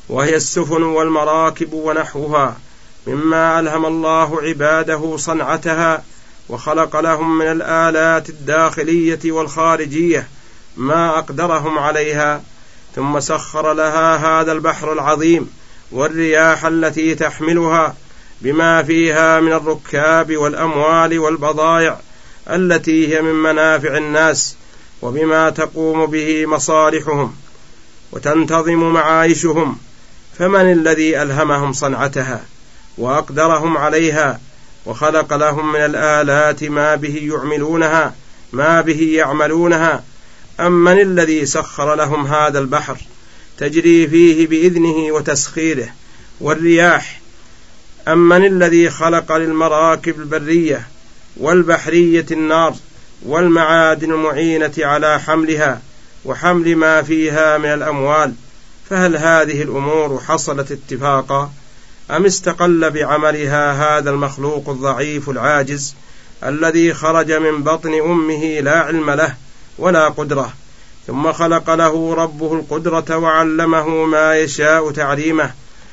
وهي السفن والمراكب ونحوها، مما ألهم الله عباده صنعتها، وخلق لهم من الآلات الداخلية والخارجية ما أقدرهم عليها، ثم سخر لها هذا البحر العظيم والرياح التي تحملها بما فيها من الركاب والأموال والبضائع التي هي من منافع الناس، وبما تقوم به مصالحهم وتنتظم معايشهم. فمن الذي ألهمهم صنعتها وأقدرهم عليها وخلق لهم من الآلات ما به يعملونها؟ أم من الذي سخر لهم هذا البحر تجري فيه بإذنه وتسخيره والرياح؟ أم من الذي خلق للمراكب البرية والبحرية النار والمعادن المعينة على حملها وحمل ما فيها من الأموال؟ فهل هذه الأمور حصلت اتفاقا، أم استقل بعملها هذا المخلوق الضعيف العاجز الذي خرج من بطن أمه لا علم له ولا قدرة، ثم خلق له ربه القدرة وعلمه ما يشاء تعليمه؟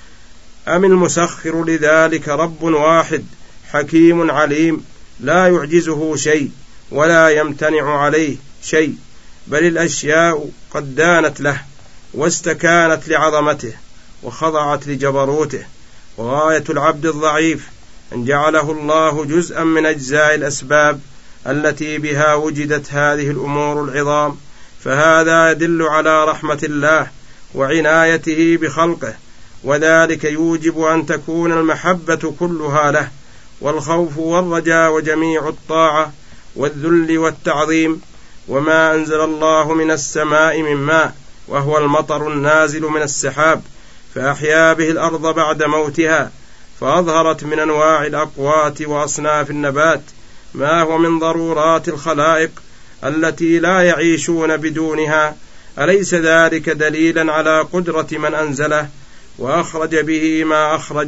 أم المسخر لذلك رب واحد حكيم عليم لا يعجزه شيء ولا يمتنع عليه شيء، بل الأشياء قد دانت له واستكانت لعظمته وخضعت لجبروته؟ وغاية العبد الضعيف أن جعله الله جزءا من أجزاء الأسباب التي بها وجدت هذه الأمور العظام، فهذا يدل على رحمة الله وعنايته بخلقه، وذلك يوجب أن تكون المحبة كلها له، والخوف والرجاء وجميع الطاعة والذل والتعظيم. وما أنزل الله من السماء من ماء، وهو المطر النازل من السحاب، فأحيا به الأرض بعد موتها، فأظهرت من أنواع الأقوات وأصناف النبات ما هو من ضرورات الخلائق التي لا يعيشون بدونها. أليس ذلك دليلا على قدرة من أنزله وأخرج به ما أخرج،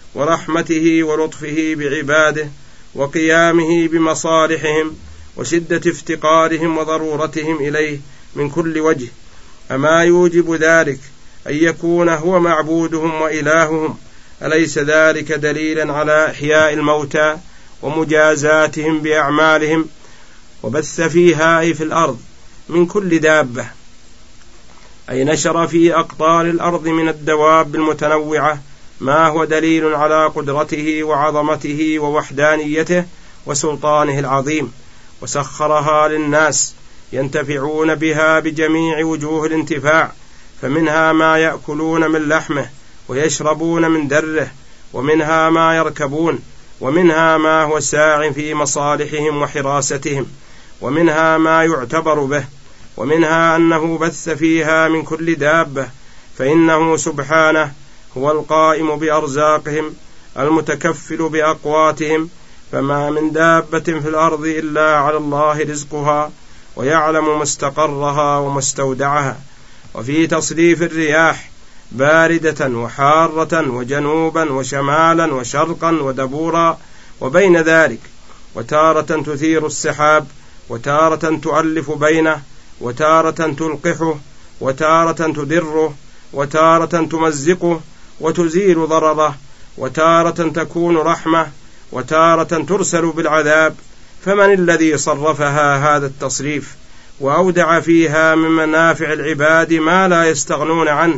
ورحمته ولطفه بعباده، وقيامه بمصالحهم، وشدة افتقارهم وضرورتهم إليه من كل وجه؟ أما يوجب ذلك أن يكون هو معبودهم وإلههم؟ أليس ذلك دليلا على إحياء الموتى ومجازاتهم بأعمالهم؟ وبث فيها أي في الأرض من كل دابة، أي نشر في أقطار الأرض من الدواب المتنوعة ما هو دليل على قدرته وعظمته ووحدانيته وسلطانه العظيم، وسخرها للناس ينتفعون بها بجميع وجوه الانتفاع، فمنها ما يأكلون من لحمه ويشربون من دره، ومنها ما يركبون، ومنها ما هو ساع في مصالحهم وحراستهم، ومنها ما يعتبر به، ومنها أنه بث فيها من كل دابة، فإنه سبحانه هو القائم بأرزاقهم المتكفل بأقواتهم، فما من دابة في الأرض إلا على الله رزقها ويعلم مستقرها ومستودعها. وفي تصريف الرياح باردة وحارة وجنوبا وشمالا وشرقا ودبورا وبين ذلك، وتارة تثير السحاب، وتارة تؤلف بينه، وتارة تلقحه، وتارة تدره، وتارة تمزقه وتزيل ضرره، وتارة تكون رحمة، وتارة ترسل بالعذاب. فمن الذي صرفها هذا التصريف وأودع فيها من منافع العباد ما لا يستغنون عنه،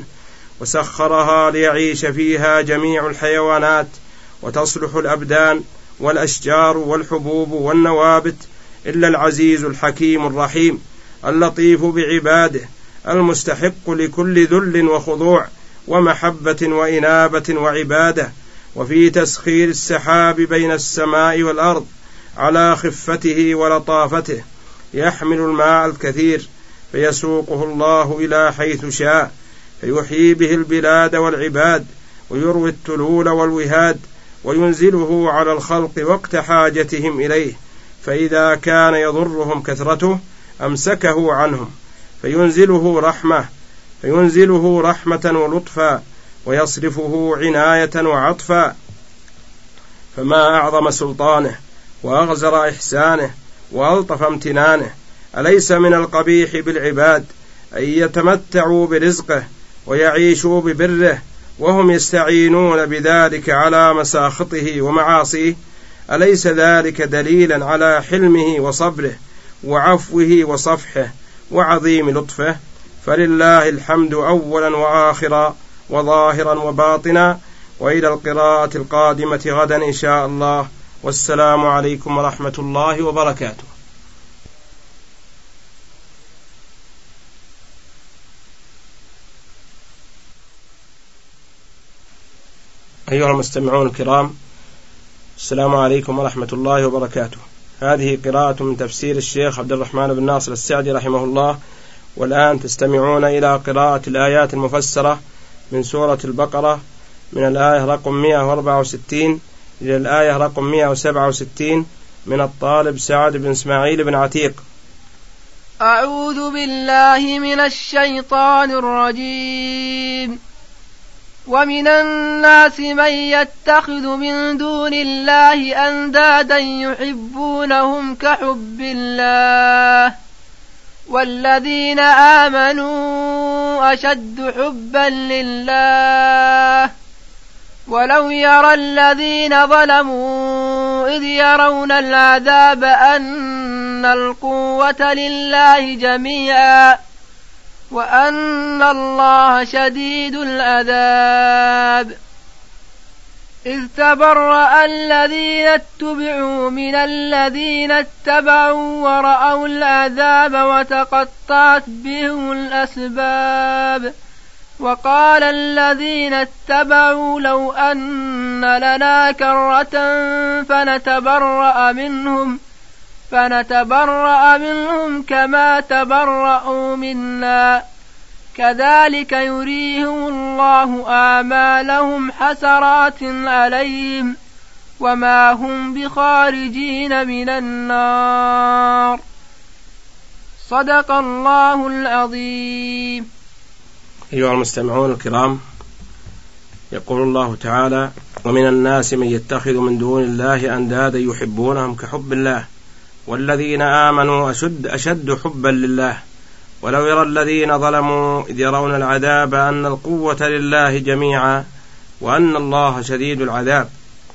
وسخرها ليعيش فيها جميع الحيوانات وتصلح الأبدان والأشجار والحبوب والنوابت، إلا العزيز الحكيم الرحيم اللطيف بعباده المستحق لكل ذل وخضوع ومحبة وإنابة وعبادة. وفي تسخير السحاب بين السماء والأرض على خفته ولطافته يحمل الماء الكثير فيسوقه الله إلى حيث شاء، فيحيي به البلاد والعباد، ويروي التلول والوهاد، وينزله على الخلق وقت حاجتهم إليه، فإذا كان يضرهم كثرته أمسكه عنهم، فينزله رحمة ولطفا، ويصرفه عناية وعطفا. فما أعظم سلطانه وأغزر إحسانه وألطف امتنانه. أليس من القبيح بالعباد أن يتمتعوا برزقه ويعيشوا ببره وهم يستعينون بذلك على مساخطه ومعاصيه، أليس ذلك دليلا على حلمه وصبره وعفوه وصفحه وعظيم لطفه؟ فلله الحمد أولا وآخرا وظاهرا وباطنا، وإلى القراءة القادمة غدا إن شاء الله، والسلام عليكم ورحمة الله وبركاته. أيها المستمعون الكرام، السلام عليكم ورحمة الله وبركاته. هذه قراءة من تفسير الشيخ عبد الرحمن بن ناصر السعدي رحمه الله، والآن تستمعون إلى قراءة الآيات المفسرة من سورة البقرة من الآية رقم 164 إلى الآية رقم 167 من الطالب سعد بن إسماعيل بن عتيق. أعوذ بالله من الشيطان الرجيم. ومن الناس من يتخذ من دون الله أندادا يحبونهم كحب الله والذين آمنوا أشد حبا لله ولو يرى الذين ظلموا إذ يرون العذاب أن القوة لله جميعا وأن الله شديد العذاب. إذ تبرأ الذين اتبعوا من الذين اتبعوا ورأوا العذاب وتقطعت بهم الأسباب. وقال الذين اتبعوا لو أن لنا كرة فنتبرأ منهم كما تبرأوا منا كذلك يريهم الله أعمالهم حسرات عليهم وما هم بخارجين من النار. صدق الله العظيم. أيها المستمعون الكرام، يقول الله تعالى: ومن الناس من يتخذ من دون الله أندادا يحبونهم كحب الله والذين آمنوا أشد حبا لله ولو يرى الذين ظلموا إذ يرون العذاب أن القوة لله جميعا وأن الله شديد العذاب.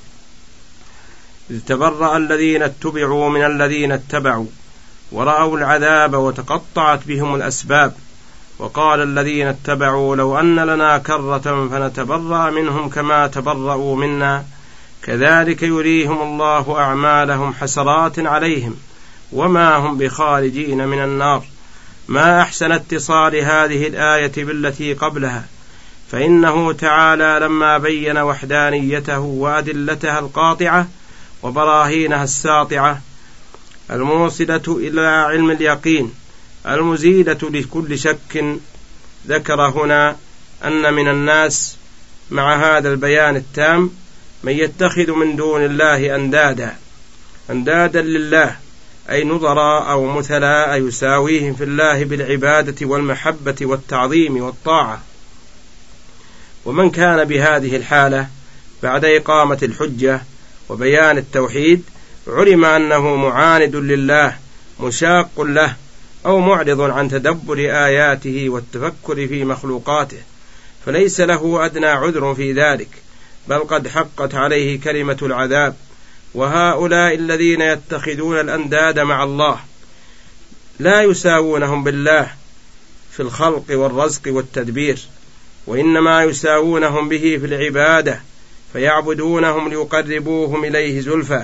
إذ تبرأ الذين اتبعوا من الذين اتبعوا ورأوا العذاب وتقطعت بهم الأسباب. وقال الذين اتبعوا لو أن لنا كرة فنتبرأ منهم كما تبرأوا منا كذلك يريهم الله أعمالهم حسرات عليهم وما هم بخارجين من النار. ما أحسن اتصال هذه الآية بالتي قبلها، فإنه تعالى لما بين وحدانيته وأدلتها القاطعة وبراهينها الساطعة الموصلة إلى علم اليقين المزيلة لكل شك، ذكر هنا أن من الناس مع هذا البيان التام من يتخذ من دون الله أندادا لله، أي نظراء أو مثلاء يساويهم في الله بالعبادة والمحبة والتعظيم والطاعة. ومن كان بهذه الحالة بعد إقامة الحجة وبيان التوحيد علم أنه معاند لله مشاق له أو معرض عن تدبر آياته والتفكر في مخلوقاته، فليس له أدنى عذر في ذلك، بل قد حقت عليه كلمة العذاب. وهؤلاء الذين يتخذون الأنداد مع الله لا يساوونهم بالله في الخلق والرزق والتدبير، وإنما يساوونهم به في العبادة، فيعبدونهم ليقربوهم إليه زلفى.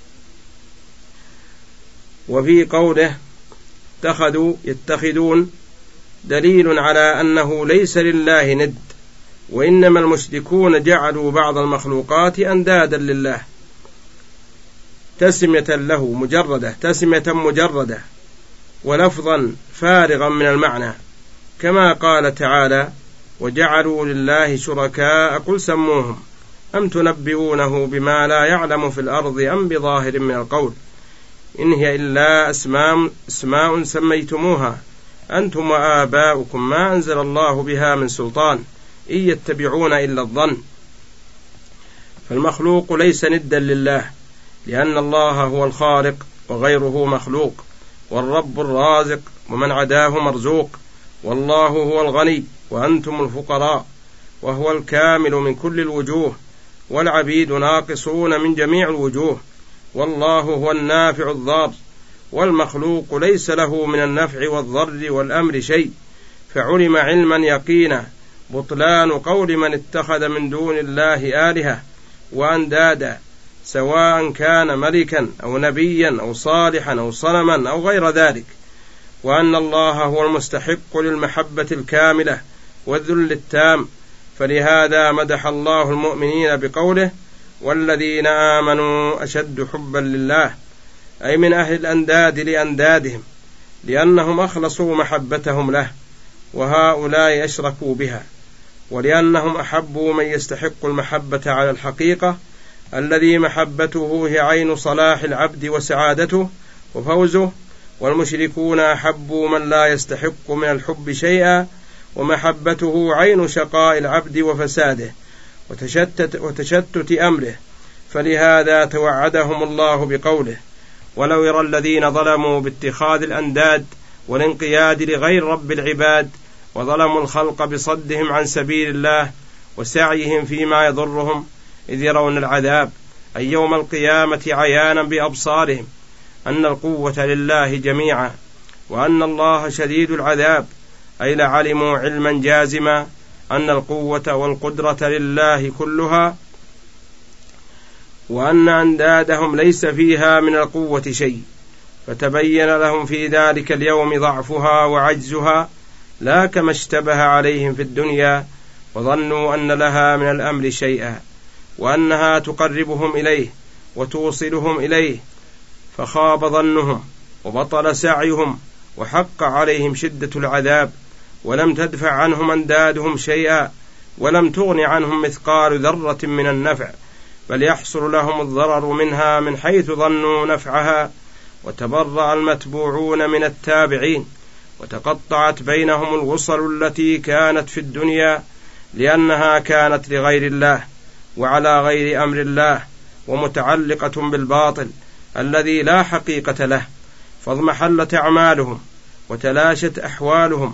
وفي قوله يتخذون دليل على أنه ليس لله ند، وإنما المشركون جعلوا بعض المخلوقات أندادا لله تسمية له تسمية مجردة ولفظا فارغا من المعنى، كما قال تعالى: وجعلوا لله شركاء قل سموهم أم تنبئونه بما لا يعلم في الأرض أم بظاهر من القول إن هي إلا أسماء سميتموها أنتم وآباؤكم ما أنزل الله بها من سلطان إن يتبعون إلا الظن. فالمخلوق ليس ندا لله، لأن الله هو الخالق وغيره مخلوق، والرب الرازق ومن عداه مرزوق، والله هو الغني وأنتم الفقراء، وهو الكامل من كل الوجوه، والعبيد ناقصون من جميع الوجوه، والله هو النافع الضار، والمخلوق ليس له من النفع والضر والأمر شيء. فعلم علما يقينا بطلان قول من اتخذ من دون الله آلهة وأندادا، سواء كان ملكا أو نبيا أو صالحا أو صنما أو غير ذلك، وأن الله هو المستحق للمحبة الكاملة والذل التام. فلهذا مدح الله المؤمنين بقوله: والذين آمنوا أشد حبا لله، أي من أهل الأنداد لأندادهم، لأنهم أخلصوا محبتهم له، وهؤلاء أشركوا بها، ولأنهم أحبوا من يستحق المحبة على الحقيقة، الذي محبته هي عين صلاح العبد وسعادته وفوزه. والمشركون أحبوا من لا يستحق من الحب شيئا، ومحبته عين شقاء العبد وفساده وتشتت أمره. فلهذا توعدهم الله بقوله: ولو يرى الذين ظلموا باتخاذ الأنداد والانقياد لغير رب العباد، وظلموا الخلق بصدهم عن سبيل الله وسعيهم فيما يضرهم، إذ يرون العذاب أي يوم القيامة عيانا بأبصارهم أن القوة لله جميعا، وأن الله شديد العذاب، أي لعلموا علما جازما أن القوة والقدرة لله كلها، وأن أندادهم ليس فيها من القوة شيء. فتبين لهم في ذلك اليوم ضعفها وعجزها، لا كما اشتبه عليهم في الدنيا، وظنوا أن لها من الأمر شيئا، وأنها تقربهم إليه وتوصلهم إليه، فخاب ظنهم وبطل سعيهم، وحق عليهم شدة العذاب، ولم تدفع عنهم أندادهم شيئا، ولم تغن عنهم مثقال ذرة من النفع، بل يحصل لهم الضرر منها من حيث ظنوا نفعها. وتبرأ المتبوعون من التابعين، وتقطعت بينهم الوصل التي كانت في الدنيا، لأنها كانت لغير الله وعلى غير أمر الله، ومتعلقة بالباطل الذي لا حقيقة له، فاضمحلت أعمالهم وتلاشت أحوالهم،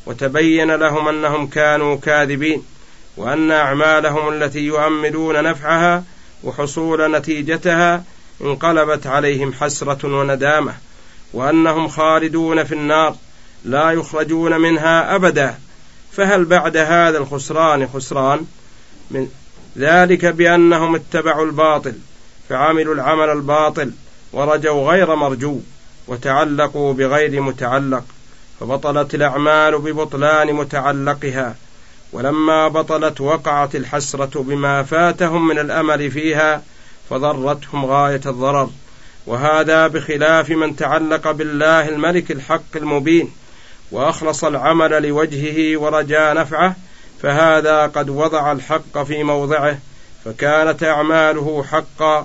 وتبين لهم أنهم كانوا كاذبين، وأن أعمالهم التي يؤملون نفعها وحصول نتيجتها انقلبت عليهم حسرة وندامة، وأنهم خالدون في النار لا يخرجون منها أبدا. فهل بعد هذا الخسران خسران؟ من ذلك بأنهم اتبعوا الباطل، فعملوا العمل الباطل، ورجوا غير مرجو، وتعلقوا بغير متعلق، فبطلت الأعمال ببطلان متعلقها، ولما بطلت وقعت الحسرة بما فاتهم من الأمل فيها، فضرتهم غاية الضرر. وهذا بخلاف من تعلق بالله الملك الحق المبين، وأخلص العمل لوجهه ورجاء نفعه، فهذا قد وضع الحق في موضعه، فكانت أعماله حقا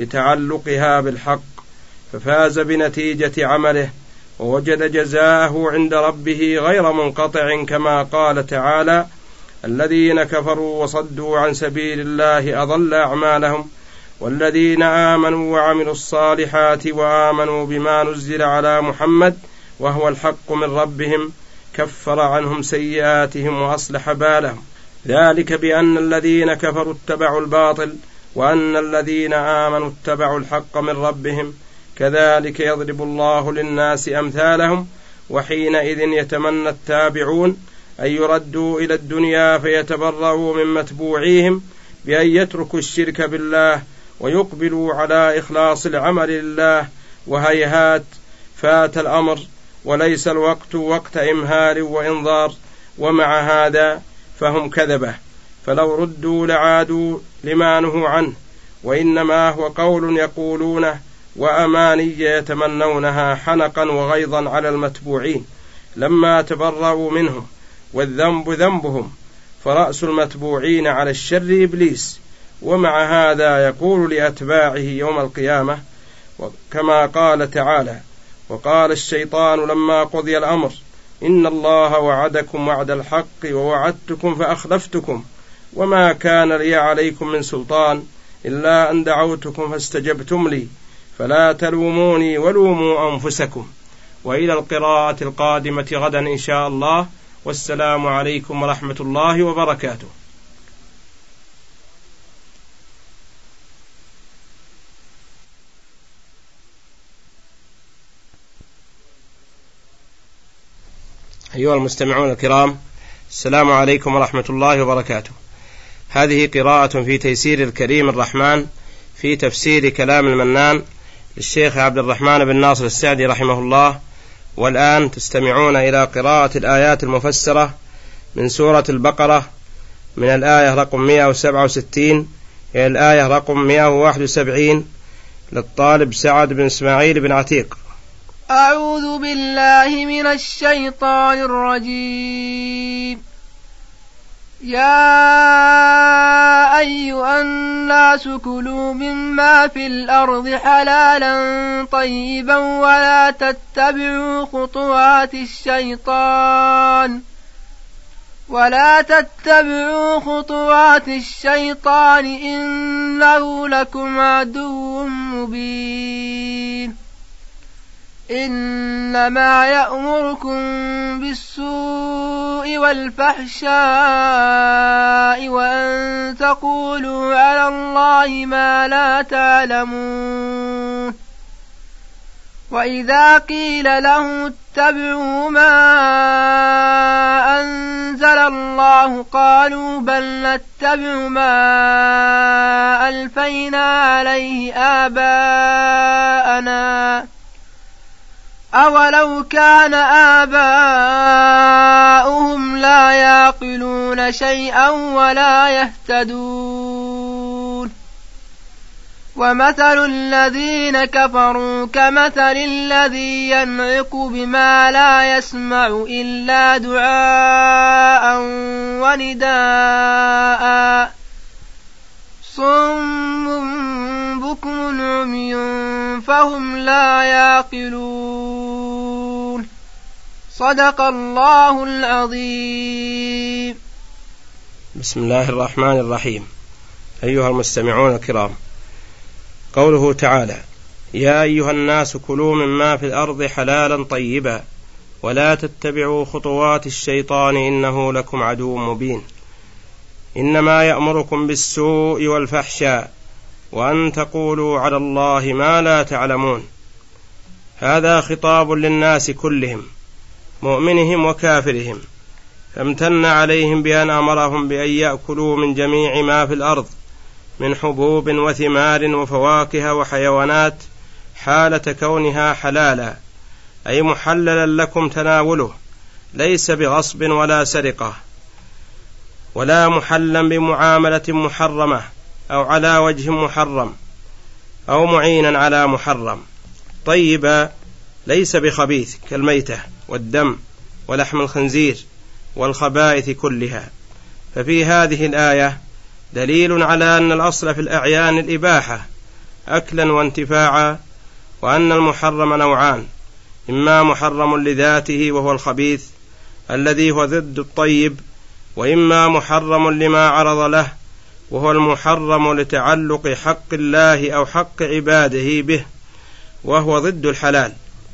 لتعلقها بالحق، ففاز بنتيجة عمله، ووجد جزاءه عند ربه غير منقطع، كما قال تعالى: الذين كفروا وصدوا عن سبيل الله أضل أعمالهم، والذين آمنوا وعملوا الصالحات وآمنوا بما نزل على محمد وهو الحق من ربهم كفر عنهم سيئاتهم وأصلح بالهم. ذلك بأن الذين كفروا اتبعوا الباطل، وأن الذين آمنوا اتبعوا الحق من ربهم، كذلك يضرب الله للناس أمثالهم. وحينئذ يتمنى التابعون أن يردوا إلى الدنيا فيتبرؤوا من متبوعيهم بأن يتركوا الشرك بالله ويقبلوا على إخلاص العمل لله. وهيهات فات الأمر، وليس الوقت وقت إمهال وإنظار، ومع هذا فهم كذبة، فلو ردوا لعادوا لما نهوا عنه، وإنما هو قول يقولونه وأماني يتمنونها حنقا وغيظا على المتبوعين لما تبرؤوا منهم، والذنب ذنبهم، فرأس المتبوعين على الشر إبليس. ومع هذا يقول لأتباعه يوم القيامة كما قال تعالى: وقال الشيطان لما قضي الأمر إن الله وعدكم وعد الحق ووعدتكم فأخلفتكم وما كان لي عليكم من سلطان إلا أن دعوتكم فاستجبتم لي فلا تلوموني ولوموا أنفسكم. وإلى القراءة القادمة غدا إن شاء الله، والسلام عليكم ورحمة الله وبركاته. أيها المستمعون الكرام، السلام عليكم ورحمة الله وبركاته. هذه قراءة في تيسير الكريم الرحمن في تفسير كلام المنان للشيخ عبد الرحمن بن ناصر السعدي رحمه الله. والآن تستمعون إلى قراءة الآيات المفسرة من سورة البقرة من الآية رقم 167 إلى الآية رقم 171 للطالب سعد بن إسماعيل بن عتيق. أعوذ بالله من الشيطان الرجيم. يا أيها الناس كلوا مما في الأرض حلالا طيبا ولا تتبعوا خطوات الشيطان إنه لكم عدو مبين. إنما يأمركم بالسوء والفحشاء وأن تقولوا على الله ما لا تعلمون. وإذا قيل لهم اتبعوا ما أنزل الله قالوا بل نتبع ما ألفينا عليه آباءنا أولو كان آباؤهم لا يعقلون شيئا ولا يهتدون. ومثل الذين كفروا كمثل الذي ينعق بما لا يسمع إلا دعاء ونداء صم بكم عمي فهم لا يعقلون. صدق الله العظيم. بسم الله الرحمن الرحيم. أيها المستمعون الكرام، قوله تعالى: يا أيها الناس كلوا مما في الأرض حلالا طيبا ولا تتبعوا خطوات الشيطان إنه لكم عدو مبين. إنما يأمركم بالسوء والفحشاء وأن تقولوا على الله ما لا تعلمون. هذا خطاب للناس كلهم، مؤمنهم وكافرهم، فامتن عليهم بأن أمرهم بأن يأكلوا من جميع ما في الأرض من حبوب وثمار وفواكه وحيوانات حالة كونها حلالا، أي محللا لكم تناوله، ليس بغصب ولا سرقة ولا محلا بمعاملة محرمة أو على وجه محرم أو معينا على محرم. طيبا ليس بخبيث كالميتة والدم ولحم الخنزير والخبائث كلها. ففي هذه الآية دليل على أن الأصل في الأعيان الإباحة أكلا وانتفاعا، وأن المحرم نوعان: إما محرم لذاته وهو الخبيث الذي هو ضد الطيب، وإما محرم لما عرض له وهو المحرم لتعلق حق الله أو حق عباده به وهو ضد الحلال.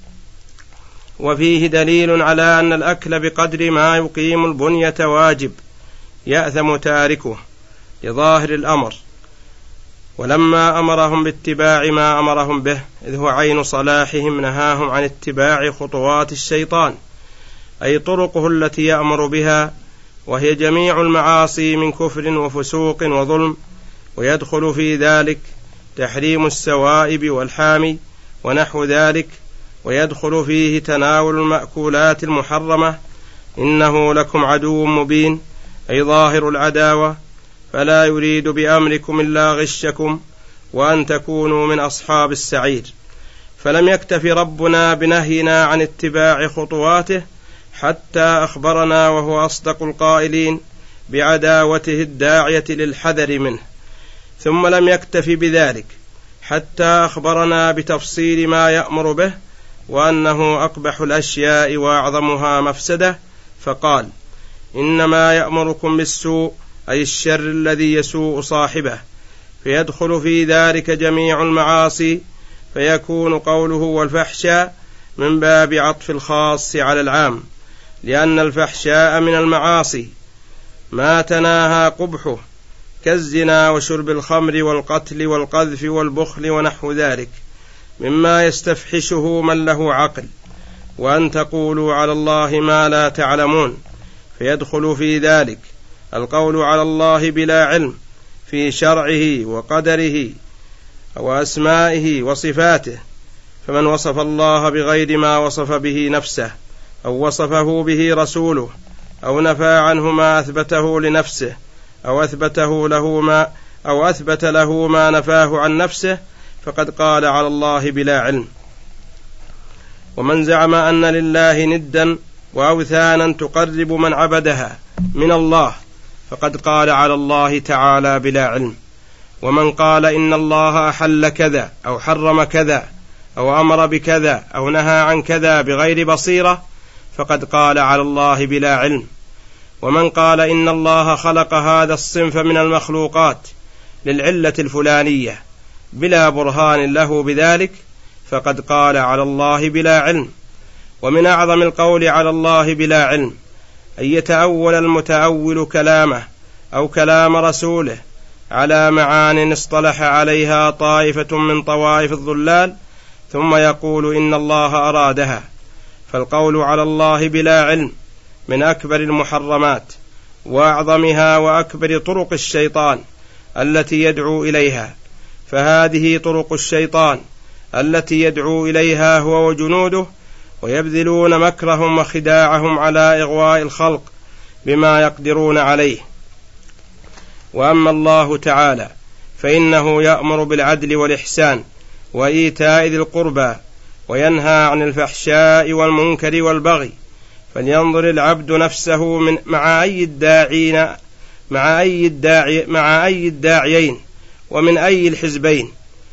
وفيه دليل على أن الأكل بقدر ما يقيم البنية واجب يأثم تاركه لظاهر الأمر، ولما أمرهم باتباع ما أمرهم به إذ هو عين صلاحهم نهاهم عن اتباع خطوات الشيطان، أي طرقه التي يأمر بها، وهي جميع المعاصي من كفر وفسوق وظلم، ويدخل في ذلك تحريم السوائب والحامي ونحو ذلك، ويدخل فيه تناول المأكولات المحرمة. إنه لكم عدو مبين، أي ظاهر العداوة، فلا يريد بأمركم إلا غشكم وأن تكونوا من أصحاب السعير. فلم يكتف ربنا بنهينا عن اتباع خطواته حتى أخبرنا وهو أصدق القائلين بعداوته الداعية للحذر منه، ثم لم يكتف بذلك حتى أخبرنا بتفصيل ما يأمر به وأنه أقبح الأشياء وأعظمها مفسدة، فقال: إنما يأمركم بالسوء، أي الشر الذي يسوء صاحبه، فيدخل في ذلك جميع المعاصي، فيكون قوله والفحشاء من باب عطف الخاص على العام، لأن الفحشاء من المعاصي ما تناهى قبحه كالزنا وشرب الخمر والقتل والقذف والبخل ونحو ذلك مما يستفحشه من له عقل، وأن تقولوا على الله ما لا تعلمون، فيدخل في ذلك القول على الله بلا علم في شرعه وقدره وأسمائه وصفاته. فمن وصف الله بغير ما وصف به نفسه أو وصفه به رسوله أو نفى عنه ما أثبته لنفسه أو أثبت له ما نفاه عن نفسه فقد قال على الله بلا علم. ومن زعم أن لله ندا وأوثانا تقرب من عبدها من الله فقد قال على الله تعالى بلا علم. ومن قال إن الله أحل كذا أو حرم كذا أو أمر بكذا أو نهى عن كذا بغير بصيرة فقد قال على الله بلا علم. ومن قال إن الله خلق هذا الصنف من المخلوقات للعلة الفلانية بلا برهان له بذلك فقد قال على الله بلا علم. ومن أعظم القول على الله بلا علم أن يتأول المتأول كلامه أو كلام رسوله على معان اصطلح عليها طائفة من طوائف الضلال ثم يقول إن الله أرادها. فالقول على الله بلا علم من أكبر المحرمات وأعظمها وأكبر طرق الشيطان التي يدعو إليها. فهذه طرق الشيطان التي يدعو إليها هو وجنوده، ويبذلون مكرهم وخداعهم على إغواء الخلق بما يقدرون عليه. وأما الله تعالى فإنه يأمر بالعدل والإحسان وإيتاء ذي القربى وينهى عن الفحشاء والمنكر والبغي. فلينظر العبد نفسه مع أي الداعيين ومن أي الحزبين،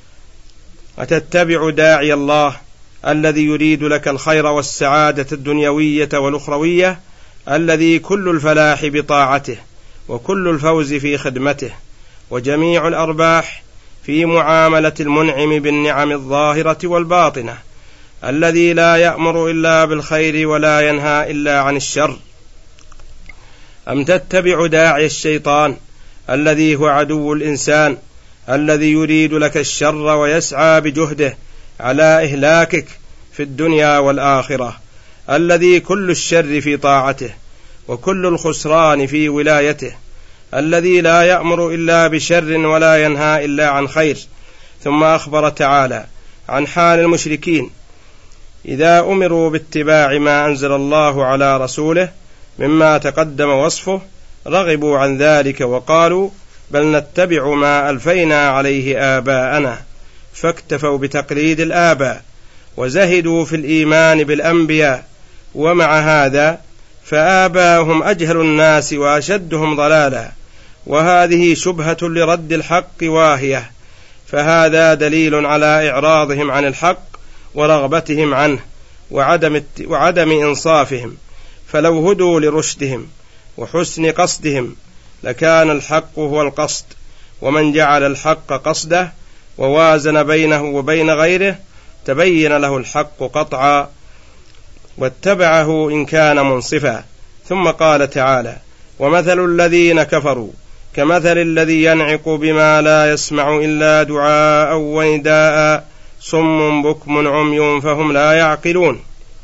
أتتبع داعي الله الذي يريد لك الخير والسعادة الدنيوية والأخروية، الذي كل الفلاح بطاعته وكل الفوز في خدمته وجميع الأرباح في معاملة المنعم بالنعم الظاهرة والباطنة، الذي لا يأمر إلا بالخير ولا ينهى إلا عن الشر؟ أم تتبع داعي الشيطان الذي هو عدو الإنسان، الذي يريد لك الشر ويسعى بجهده على إهلاكك في الدنيا والآخرة، الذي كل الشر في طاعته وكل الخسران في ولايته، الذي لا يأمر إلا بشر ولا ينهى إلا عن خير. ثم أخبر تعالى عن حال المشركين إذا أمروا باتباع ما أنزل الله على رسوله مما تقدم وصفه رغبوا عن ذلك وقالوا بل نتبع ما ألفينا عليه آباءنا، فاكتفوا بتقليد الآباء وزهدوا في الإيمان بالأنبياء. ومع هذا فآباؤهم أجهل الناس وأشدهم ضلالا، وهذه شبهة لرد الحق واهية، فهذا دليل على إعراضهم عن الحق ورغبتهم عنه وعدم إنصافهم. فلو هدوا لرشدهم وحسن قصدهم لكان الحق هو القصد، ومن جعل الحق قصده ووازن بينه وبين غيره تبين له الحق قطعا واتبعه إن كان منصفا. ثم قال تعالى ومثل الذين كفروا كمثل الذي ينعق بما لا يسمع إلا دعاء ونداء صم بكم عمي فهم لا يعقلون.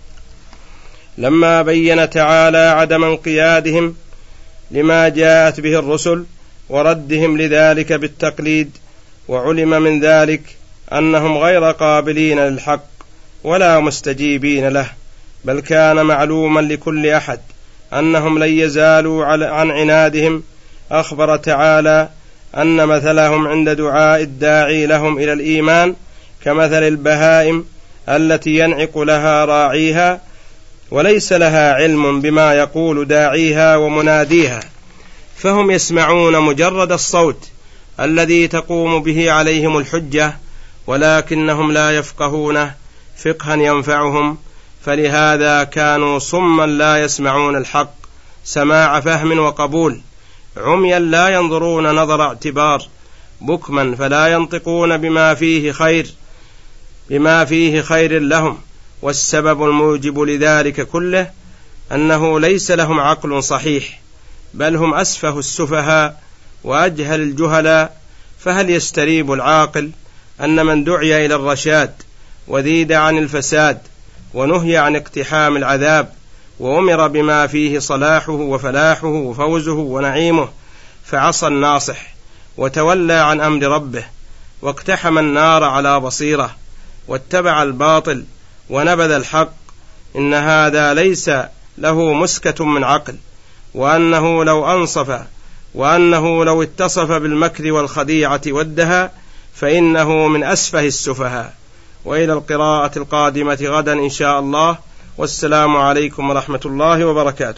لما بين تعالى عدم انقيادهم لما جاءت به الرسل وردهم لذلك بالتقليد، وعلم من ذلك أنهم غير قابلين للحق ولا مستجيبين له، بل كان معلوما لكل أحد أنهم لن يزالوا عن عنادهم، أخبر تعالى أن مثلهم عند دعاء الداعي لهم إلى الإيمان كمثل البهائم التي ينعق لها راعيها وليس لها علم بما يقول داعيها ومناديها، فهم يسمعون مجرد الصوت الذي تقوم به عليهم الحجة، ولكنهم لا يفقهونه فقها ينفعهم، فلهذا كانوا صما لا يسمعون الحق سماع فهم وقبول، عميا لا ينظرون نظر اعتبار، بكما فلا ينطقون بما فيه خير لهم. والسبب الموجب لذلك كله أنه ليس لهم عقل صحيح، بل هم أسفه السفهاء وأجهل الجهلاء. فهل يستريب العاقل أن من دعي إلى الرشاد وذيد عن الفساد ونهي عن اقتحام العذاب، وأمر بما فيه صلاحه وفلاحه وفوزه ونعيمه، فعصى الناصح وتولى عن أمر ربه، واقتحم النار على بصيرة، واتبع الباطل ونبذ الحق. إن هذا ليس له مسكة من عقل، وأنه لو أنصف، وأنه لو اتصف بالمكر والخديعة والدهى فإنه من أسفه السفهاء. وإلى القراءة القادمة غدا إن شاء الله، والسلام عليكم ورحمة الله وبركاته.